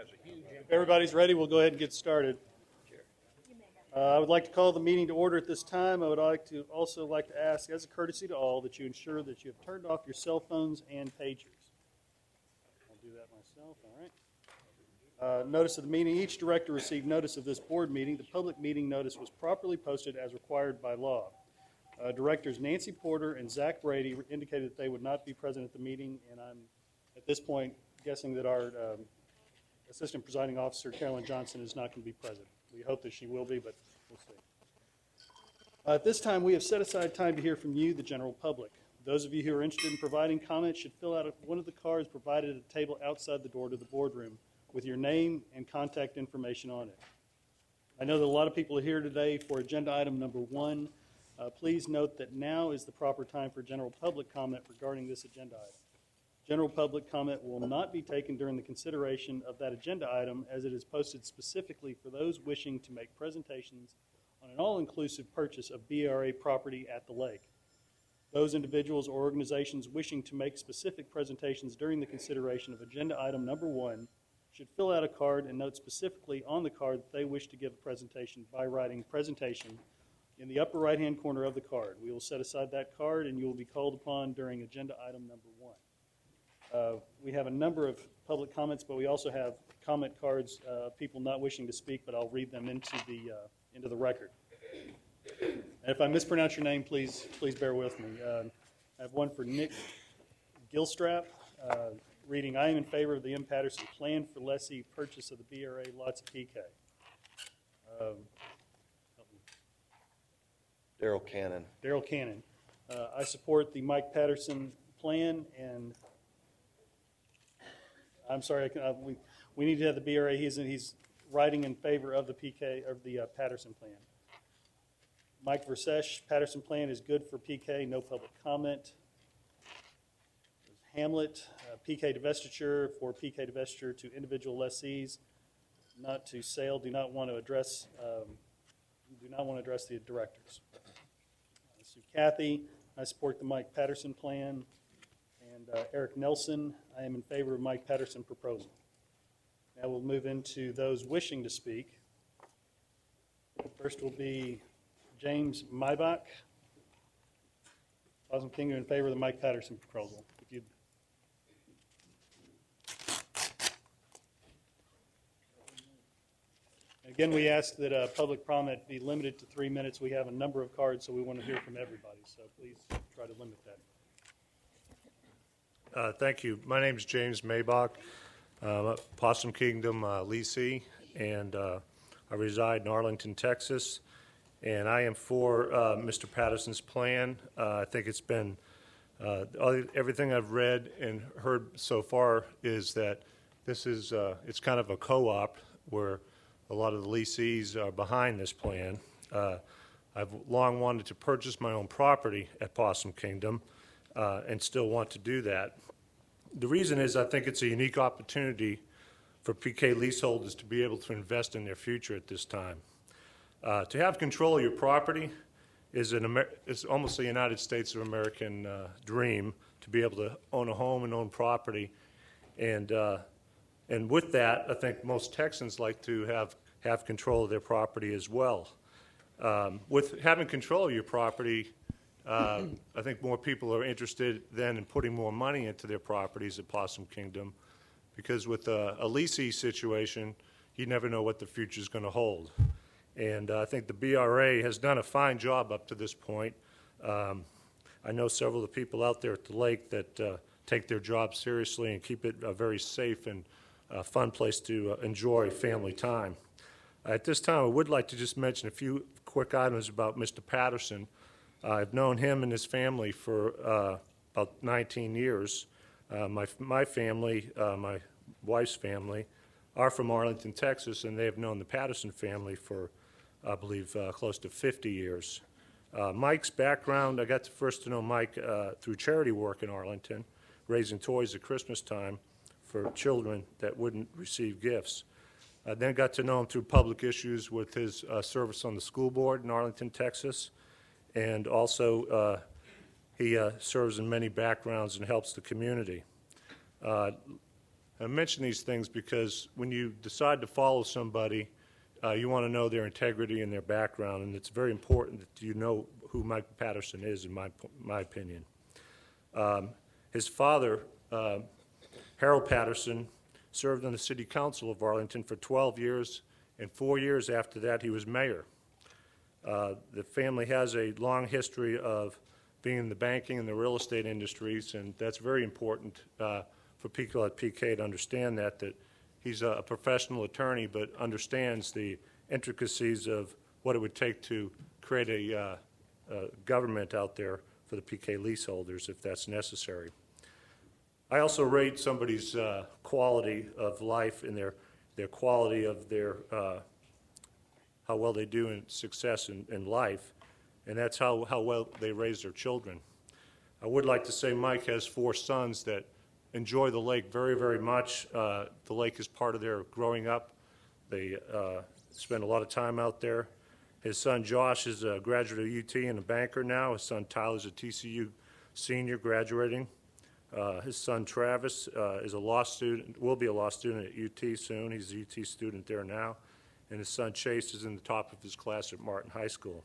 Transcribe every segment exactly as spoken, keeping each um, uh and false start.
If everybody's ready, we'll go ahead and get started. Uh, I would like to call the meeting to order at this time. I would like to also like to ask, as a courtesy to all, that you ensure that you have turned off your cell phones and pagers. I'll do that myself, all right. Uh, notice of the meeting. Each director received notice of this board meeting. The public meeting notice was properly posted as required by law. Uh, directors Nancy Porter and Zach Brady indicated that they would not be present at the meeting, and I'm, at this point, guessing that our um, Assistant Presiding Officer, Carolyn Johnson, is not going to be present. We hope that she will be, but we'll see. Uh, at this time, we have set aside time to hear from you, the general public. Those of you who are interested in providing comments should fill out one of the cards provided at a table outside the door to the boardroom with your name and contact information on it. I know that a lot of people are here today for agenda item number one. Uh, please note that now is the proper time for general public comment regarding this agenda item. General public comment will not be taken during the consideration of that agenda item, as it is posted specifically for those wishing to make presentations on an all-inclusive purchase of B R A property at the lake. Those individuals or organizations wishing to make specific presentations during the consideration of agenda item number one should fill out a card and note specifically on the card that they wish to give a presentation by writing presentation in the upper right-hand corner of the card. We will set aside that card and you will be called upon during agenda item number one. Uh, we have a number of public comments, but we also have comment cards, uh, people not wishing to speak, but I'll read them into the, uh, into the record. And if I mispronounce your name, please, please bear with me. Uh, I have one for Nick Gilstrap. Uh, Reading, I am in favor of the M. Patterson plan for lessee purchase of the B R A lots of P K. Um, Daryl Cannon. Daryl Cannon. Uh, I support the Mike Patterson plan, and I'm sorry, I can, uh, we, we need to have the B R A. He's, he's writing in favor of the P K, of the uh, Patterson plan. Mike Versesh, Patterson plan is good for P K, no public comment. Hamlet, uh, P K divestiture for P K divestiture to individual lessees, not to sale. Do not want to address. Um, do not want to address the directors. Uh, so Kathy, I support the Mike Patterson plan, and uh, Eric Nelson, I am in favor of Mike Patterson proposal. Now we'll move into those wishing to speak. First will be James Maybach. Possum Kingdom in favor of the Mike Patterson proposal. If you Again, we ask that uh, public comment be limited to three minutes. We have a number of cards, so we want to hear from everybody. So please try to limit that. Uh, thank you. My name is James Maybach, uh, Possum Kingdom uh, leasee, and uh, I reside in Arlington, Texas. And I am for uh, Mister Patterson's plan. Uh, I think it's been, uh, everything I've read and heard so far is that this is, uh, it's kind of a co-op where a lot of the lessees are behind this plan. Uh, I've long wanted to purchase my own property at Possum Kingdom uh, and still want to do that. The reason is I think it's a unique opportunity for P K leaseholders to be able to invest in their future at this time. Uh, to have control of your property is, an Amer is almost a United States of American uh, dream, to be able to own a home and own property. And, uh, and with that, I think most Texans like to have, have control of their property as well. Um, with having control of your property, uh, I think more people are interested then in putting more money into their properties at Possum Kingdom, because with a, a leasee situation, you never know what the future is going to hold. And uh, I think the B R A has done a fine job up to this point. Um, I know several of the people out there at the lake that uh, take their job seriously and keep it a very safe and uh, fun place to uh, enjoy family time. Uh, at this time, I would like to just mention a few quick items about Mister Patterson. Uh, I've known him and his family for uh, about nineteen years. Uh, my, my family, uh, my wife's family, are from Arlington, Texas, and they have known the Patterson family for, I believe, uh, close to fifty years. Uh, Mike's background, I got to first to know Mike uh, through charity work in Arlington, raising toys at Christmas time for children that wouldn't receive gifts. I then got to know him through public issues with his uh, service on the school board in Arlington, Texas, and also uh, he uh, serves in many backgrounds and helps the community. Uh, I mention these things because when you decide to follow somebody, uh, you want to know their integrity and their background, and it's very important that you know who Mike Patterson is, in my, my opinion. Um, his father, uh, Harold Patterson, served on the City Council of Arlington for twelve years, and four years after that he was mayor. Uh, the family has a long history of being in the banking and the real estate industries, and that's very important uh, for people at P K to understand that, that he's a professional attorney but understands the intricacies of what it would take to create a, uh, a government out there for the P K leaseholders if that's necessary. I also rate somebody's uh, quality of life and their, their quality of their, uh, how well they do in success in, in life, and that's how, how well they raise their children. I would like to say Mike has four sons that enjoy the lake very, very much. Uh, the lake is part of their growing up. They uh, spend a lot of time out there. His son Josh is a graduate of U T and a banker now. His son Tyler's a T C U senior graduating. Uh, his son Travis uh, is a law student, will be a law student at U T soon. He's a U T student there now. And his son Chase is in the top of his class at Martin High School.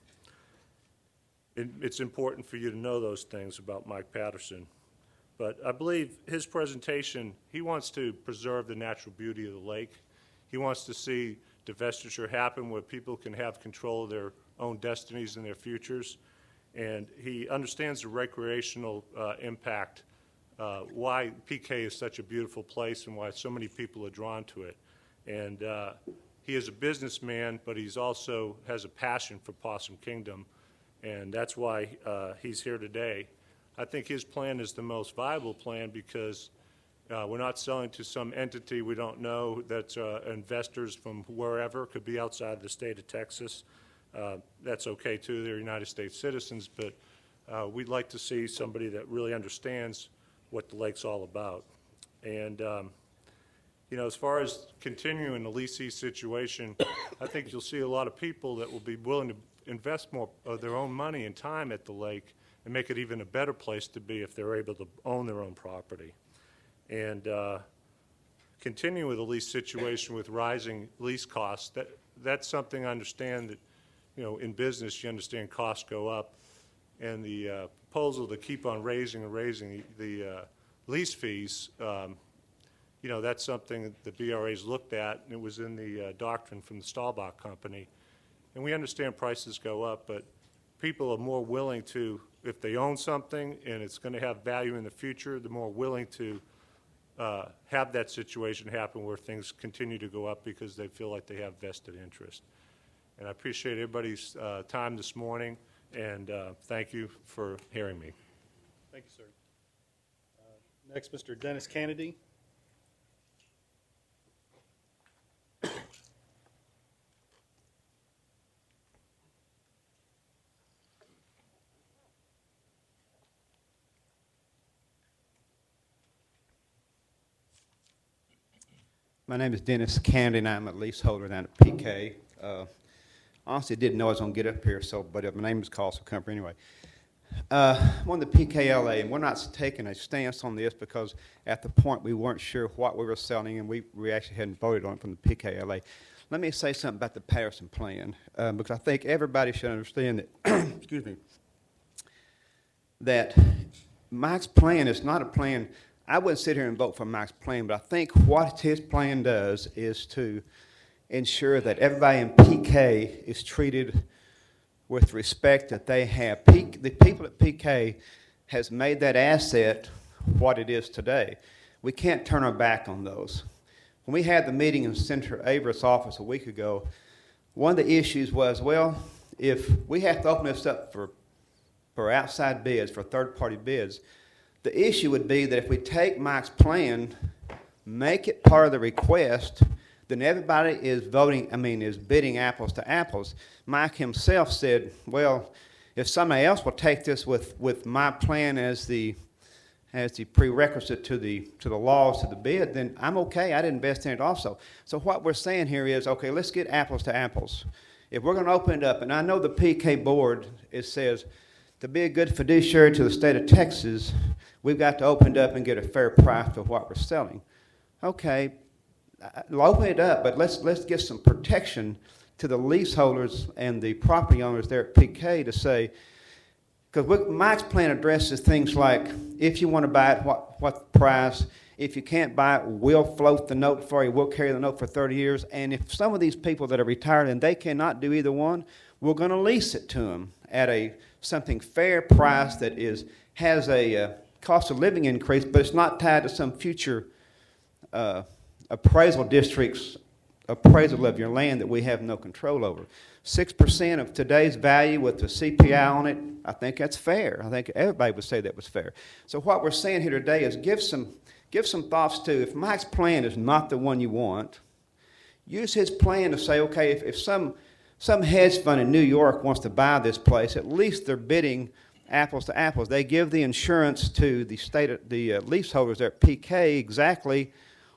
It, it's important for you to know those things about Mike Patterson. But I believe his presentation, he wants to preserve the natural beauty of the lake. He wants to see divestiture happen where people can have control of their own destinies and their futures. And he understands the recreational uh, impact, uh, why P K is such a beautiful place and why so many people are drawn to it. And uh, he is a businessman, but he's also has a passion for Possum Kingdom, and that's why uh, he's here today. I think his plan is the most viable plan because uh, we're not selling to some entity we don't know that's uh, investors from wherever, could be outside the state of Texas. Uh, that's okay too, they're United States citizens, but uh, we'd like to see somebody that really understands what the lake's all about. And um, you know, as far as continuing the leasee situation, I think you'll see a lot of people that will be willing to invest more of their own money and time at the lake and make it even a better place to be if they're able to own their own property. And uh, continue with the lease situation with rising lease costs, that, that's something I understand that, you know, in business you understand costs go up. And the uh, proposal to keep on raising and raising the, the uh, lease fees, um, you know, that's something that the B R A's looked at, and it was in the uh, doctrine from the Stahlbach Company. And we understand prices go up, but people are more willing to, if they own something and it's going to have value in the future, they're more willing to uh, have that situation happen where things continue to go up because they feel like they have vested interest. And I appreciate everybody's uh, time this morning, and uh, thank you for hearing me. Thank you, sir. Uh, next, Mister Dennis Kennedy. My name is Dennis Kennedy, and I'm a leaseholder down at P K. Uh, honestly, didn't know I was going to get up here, so but uh, my name is Carl Succumber anyway. Uh, I'm on the P K L A, and we're not taking a stance on this because at the point we weren't sure what we were selling, and we, we actually hadn't voted on it from the P K L A. Let me say something about the Patterson plan, uh, because I think everybody should understand that, excuse me, that Mike's plan is not a plan. I wouldn't sit here and vote for Mike's plan, but I think what his plan does is to ensure that everybody in P K is treated with respect that they have. P, the people at P K has made that asset what it is today. We can't turn our back on those. When we had the meeting in Senator Averett's office a week ago, one of the issues was, well, if we have to open this up for, for outside bids, for third-party bids, the issue would be that if we take Mike's plan, make it part of the request, then everybody is voting, I mean, is bidding apples to apples. Mike himself said, well, if somebody else will take this with, with my plan as the as the prerequisite to the to the laws, to the bid, then I'm okay. I'd invest in it also. So what we're saying here is, okay, let's get apples to apples. If we're going to open it up, and I know the P K board, it says, to be a good fiduciary to the state of Texas, we've got to open it up and get a fair price for what we're selling. Okay, I'll open it up, but let's, let's get some protection to the leaseholders and the property owners there at P K to say, because Mike's plan addresses things like, if you want to buy it, what, what the price? If you can't buy it, we'll float the note for you. We'll carry the note for thirty years. And if some of these people that are retired and they cannot do either one, we're going to lease it to them at a something fair price that is has a uh, cost of living increase, but it's not tied to some future uh, appraisal district's appraisal of your land that we have no control over. Six percent of today's value with the C P I on it, I think that's fair. I think everybody would say that was fair. So what we're saying here today is give some give some thoughts to, if Mike's plan is not the one you want, use his plan to say, okay, if, if some some hedge fund in New York wants to buy this place, at least they're bidding apples to apples. They give the insurance to the state, the uh, leaseholders there at P K exactly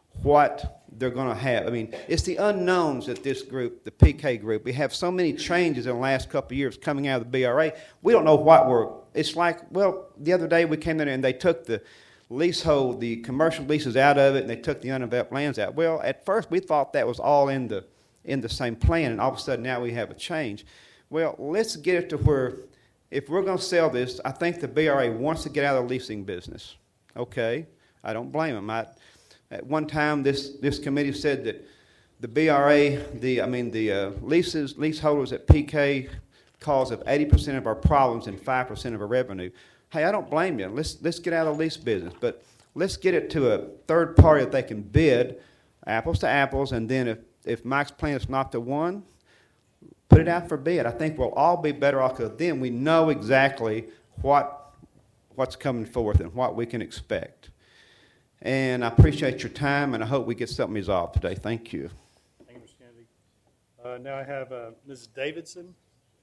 what they're going to have. I mean, it's the unknowns that this group, the P K group, we have so many changes in the last couple of years coming out of the B R A. We don't know what we're, it's like, well, the other day we came in and they took the leasehold, the commercial leases out of it, and they took the undeveloped lands out. Well, at first we thought that was all in the in the same plan, and all of a sudden now we have a change. Well, let's get it to where if we're going to sell this, I think the B R A wants to get out of the leasing business. Okay, I don't blame them. I, at one time, this this committee said that the B R A, the I mean the uh, leases leaseholders at P K, cause of eighty percent of our problems and five percent of our revenue. Hey, I don't blame you. Let's let's get out of the lease business, but let's get it to a third party that they can bid, apples to apples, and then if if Mike's plan is not the one, put it out for bid. I think we'll all be better off because then we know exactly what what's coming forth and what we can expect. And I appreciate your time, and I hope we get something resolved today. Thank you. Thank you, Mister Kennedy. Uh, now I have uh, Missus Davidson,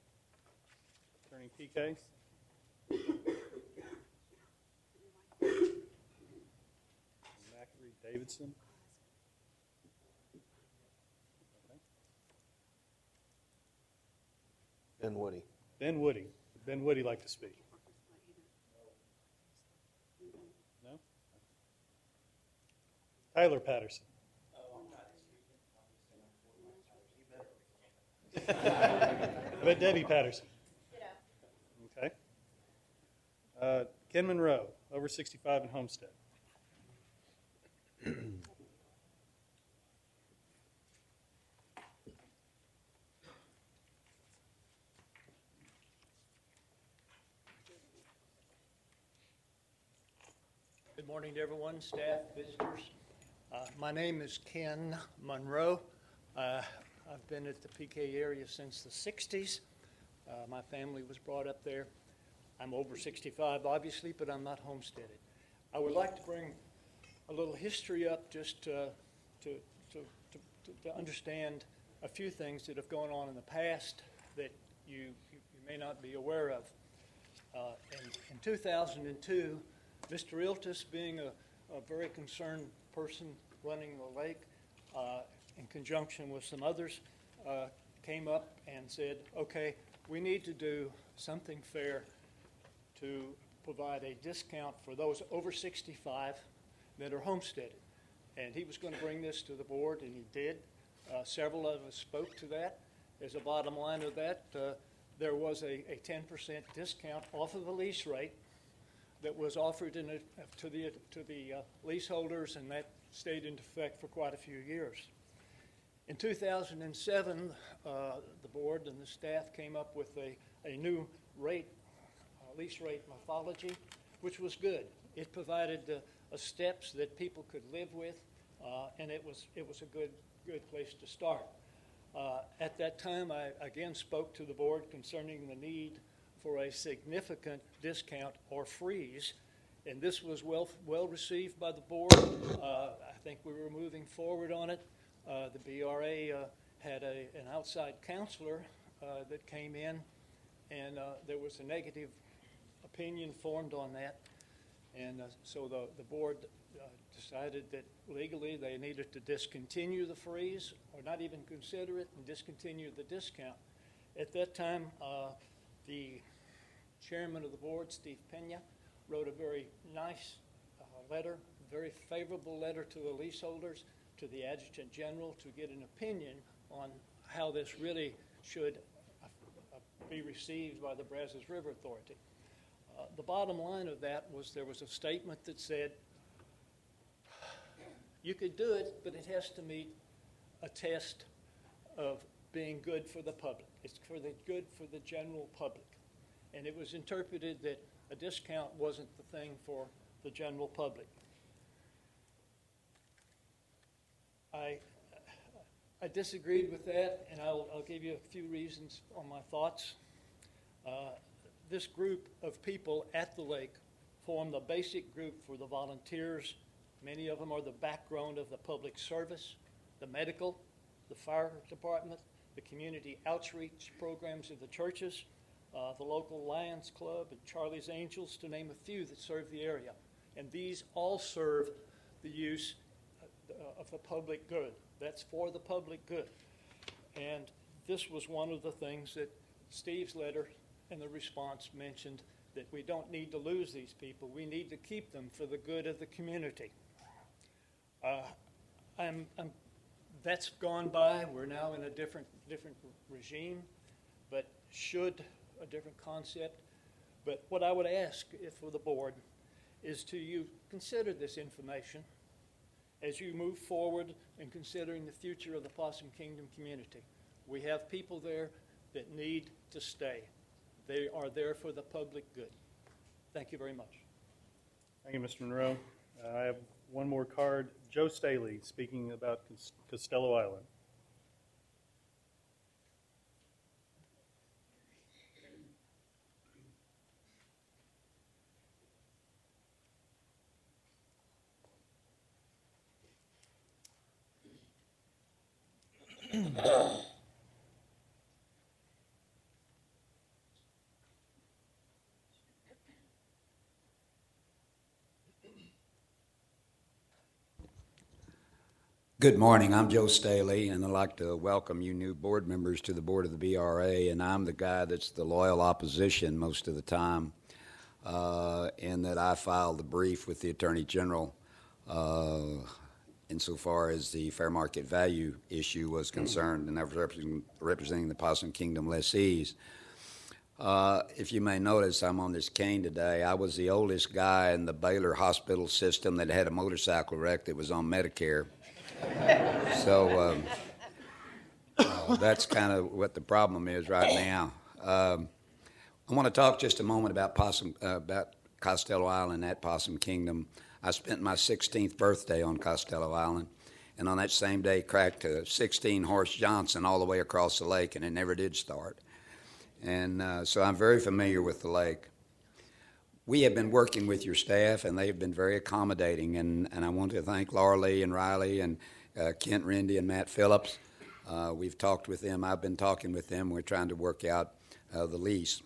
attorney P K. Macri Davidson. Ben Woody. Ben Woody. Would Ben Woody like to speak? No? Tyler Patterson. How about Debbie Patterson? Okay. Uh, Ken Monroe, over sixty-five in Homestead. Good morning to everyone, staff, visitors. Uh, my name is Ken Monroe. Uh, I've been at the P K area since the sixties. Uh, my family was brought up there. I'm over sixty-five, obviously, but I'm not homesteaded. I would like to bring a little history up just uh, to, to, to, to understand a few things that have gone on in the past that you, you, you may not be aware of. Uh, in, in two thousand two, Mister Iltis, being a, a very concerned person running the lake, uh, in conjunction with some others, uh, came up and said, okay, we need to do something fair to provide a discount for those over sixty-five that are homesteaded. And he was going to bring this to the board, and he did. Uh, several of us spoke to that. As a bottom line of that, uh, there was a, a ten percent discount off of the lease rate that was offered in a, to the, to the uh, leaseholders, and that stayed in effect for quite a few years. In two thousand seven, uh, the board and the staff came up with a, a new rate, uh, lease rate methodology, which was good. It provided uh, uh, steps that people could live with, uh, and it was, it was a good, good place to start. Uh, at that time, I again spoke to the board concerning the need for a significant discount or freeze, and this was well well received by the board. Uh, I think we were moving forward on it. Uh, the B R A uh, had a, an outside counselor uh, that came in, and uh, there was a negative opinion formed on that, and uh, so the, the board uh, decided that legally they needed to discontinue the freeze, or not even consider it, and discontinue the discount. At that time, uh, the chairman of the board, Steve Pena, wrote a very nice uh, letter very favorable letter to the leaseholders, to the Adjutant General, to get an opinion on how this really should uh, be received by the Brazos River Authority. Uh, the bottom line of that was there was a statement that said, you could do it, but it has to meet a test of being good for the public. It's for the good for the general public. And it was interpreted that a discount wasn't the thing for the general public. I, I disagreed with that, and I'll, I'll give you a few reasons on my thoughts. Uh, this group of people at the lake form the basic group for the volunteers. Many of them are the background of the public service, the medical, the fire department, the community outreach programs of the churches, uh, the local Lions Club, and Charlie's Angels, to name a few that serve the area. And these all serve the use of the public good. That's for the public good. And this was one of the things that Steve's letter and the response mentioned, that we don't need to lose these people. We need to keep them for the good of the community. Uh, I'm, I'm, that's gone by. We're now in a different, different regime, but should a different concept. But what I would ask if for the board is to you consider this information as you move forward in considering the future of the Possum Kingdom community. We have people there that need to stay. They are there for the public good. Thank you very much. Thank you, Mister Monroe. Uh, I have one more card. Joe Staley speaking about Costello Island. Good morning. I'm Joe Staley, and I'd like to welcome you new board members to the board of the B R A. And I'm the guy that's the loyal opposition most of the time, uh, in that I filed the brief with the Attorney General uh, insofar as the fair market value issue was concerned, and I was representing, representing the Possum Kingdom lessees. Uh, if you may notice, I'm on this cane today. I was the oldest guy in the Baylor hospital system that had a motorcycle wreck that was on Medicare. So um, uh, that's kind of what the problem is right now. Um, I want to talk just a moment about Possum, uh, about Costello Island at Possum Kingdom. I spent my sixteenth birthday on Costello Island, and on that same day cracked a sixteen horse Johnson all the way across the lake, and it never did start. And uh, so I'm very familiar with the lake. We have been working with your staff, and they've been very accommodating, and, and I want to thank Laura Lee and Riley and uh, Kent Rendy and Matt Phillips. Uh, we've talked with them. I've been talking with them. We're trying to work out uh, the lease.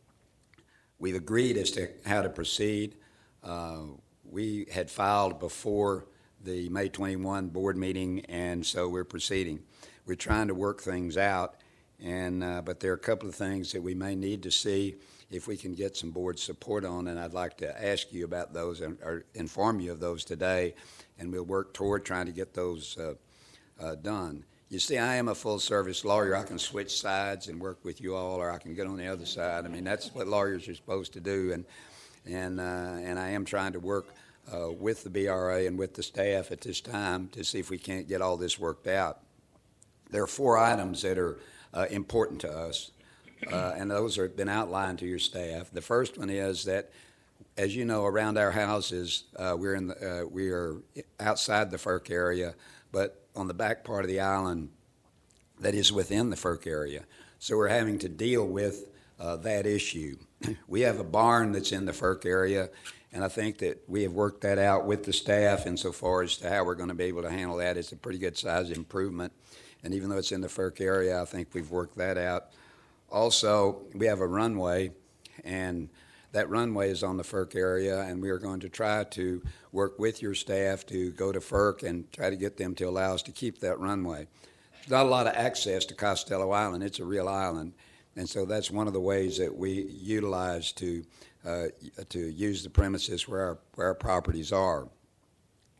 We've agreed as to how to proceed. Uh, we had filed before the May twenty-first board meeting, and so we're proceeding. We're trying to work things out, and uh, but there are a couple of things that we may need to see if we can get some board support on, and I'd like to ask you about those and, or inform you of those today, and we'll work toward trying to get those uh, uh, done. You see, I am a full-service lawyer. I can switch sides and work with you all, or I can get on the other side. I mean, that's what lawyers are supposed to do, and and uh, and I am trying to work uh, with the B R A and with the staff at this time to see if we can't get all this worked out. There are four items that are uh, important to us. Uh, and those have been outlined to your staff. The first one is that, as you know, around our houses, uh, we're in the, uh, we are outside the FERC area, but on the back part of the island that is within the FERC area. So we're having to deal with uh, that issue. We have a barn that's in the FERC area, and I think that we have worked that out with the staff insofar as to how we're going to be able to handle that. It's a pretty good size improvement, and even though it's in the FERC area, I think we've worked that out. Also, we have a runway, and that runway is on the FERC area, and we are going to try to work with your staff to go to FERC and try to get them to allow us to keep that runway. There's not a lot of access to Costello Island. It's a real island, and so that's one of the ways that we utilize to uh, to use the premises where our, where our properties are.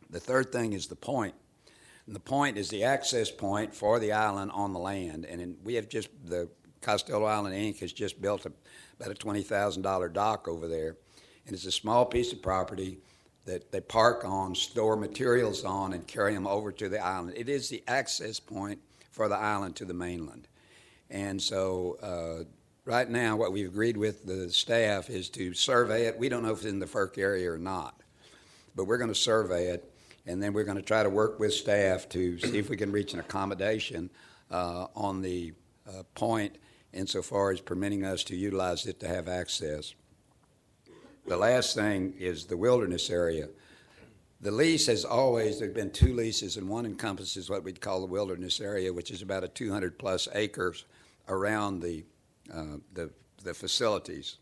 The third thing is the point. And the point is the access point for the island on the land. And in, we have just, the Costello Island Incorporated has just built a, about a twenty thousand dollar dock over there. And it's a small piece of property that they park on, store materials on, and carry them over to the island. It is the access point for the island to the mainland. And so uh, right now what we've agreed with the staff is to survey it. We don't know if it's in the F E R C area or not, but we're going to survey it, and then we're going to try to work with staff to see if we can reach an accommodation uh, on the uh, point insofar as permitting us to utilize it to have access. The last thing is the wilderness area. The lease has always, there have been two leases, and one encompasses what we'd call the wilderness area, which is about a two hundred plus acres around the, uh, the, the facilities.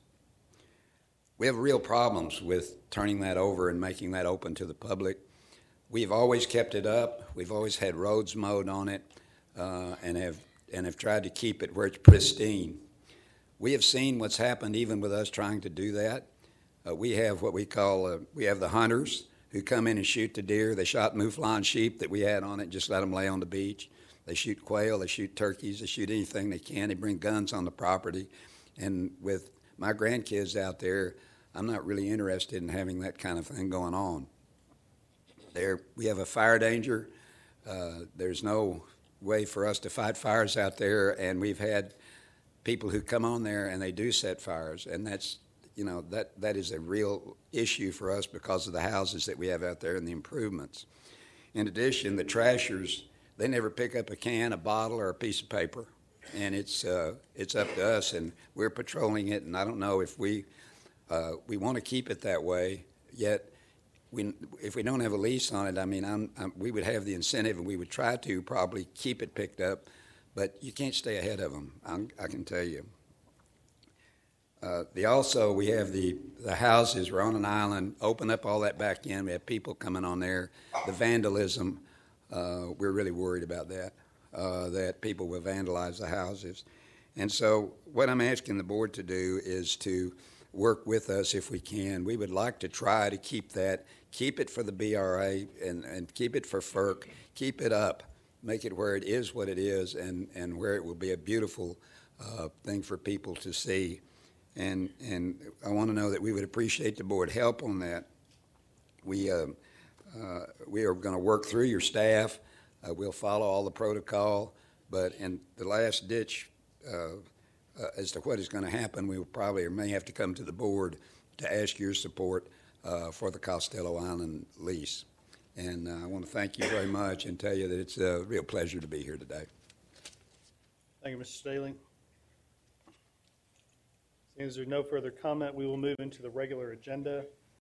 We have real problems with turning that over and making that open to the public. We've always kept it up. We've always had roads mowed on it uh, and have and have tried to keep it where it's pristine. We have seen what's happened even with us trying to do that. Uh, we have what we call, uh, we have the hunters who come in and shoot the deer. They shot mouflon sheep that we had on it, just let them lay on the beach. They shoot quail, they shoot turkeys, they shoot anything they can. They bring guns on the property. And with my grandkids out there, I'm not really interested in having that kind of thing going on. There, we have a fire danger. Uh, there's no way for us to fight fires out there, and we've had people who come on there and they do set fires, and that's, you know, that, that is a real issue for us because of the houses that we have out there and the improvements. In addition, the trashers, they never pick up a can, a bottle, or a piece of paper, and it's uh, it's up to us, and we're patrolling it, and I don't know if we uh, we want to keep it that way, yet we, if we don't have a lease on it, I mean, I'm, I'm, we would have the incentive, and we would try to probably keep it picked up, but you can't stay ahead of them, I'm, I can tell you. Uh, the also, we have the, the houses, we're on an island, open up all that back in, we have people coming on there. The vandalism, uh, we're really worried about that, uh, that people will vandalize the houses. And so what I'm asking the board to do is to work with us if we can. We would like to try to keep that, keep it for the B R A and, and keep it for F E R C, keep it up, make it where it is what it is, and, and where it will be a beautiful uh, thing for people to see. And, and I want to know that we would appreciate the board help on that. We, uh, uh, we are going to work through your staff. Uh, we'll follow all the protocol, but in the last ditch uh, uh, as to what is going to happen, we will probably or may have to come to the board to ask your support uh, for the Costello Island lease. And uh, I want to thank you very much and tell you that it's a real pleasure to be here today. Thank you, Mister Staley. Seeing as there's no further comment, we will move into the regular agenda.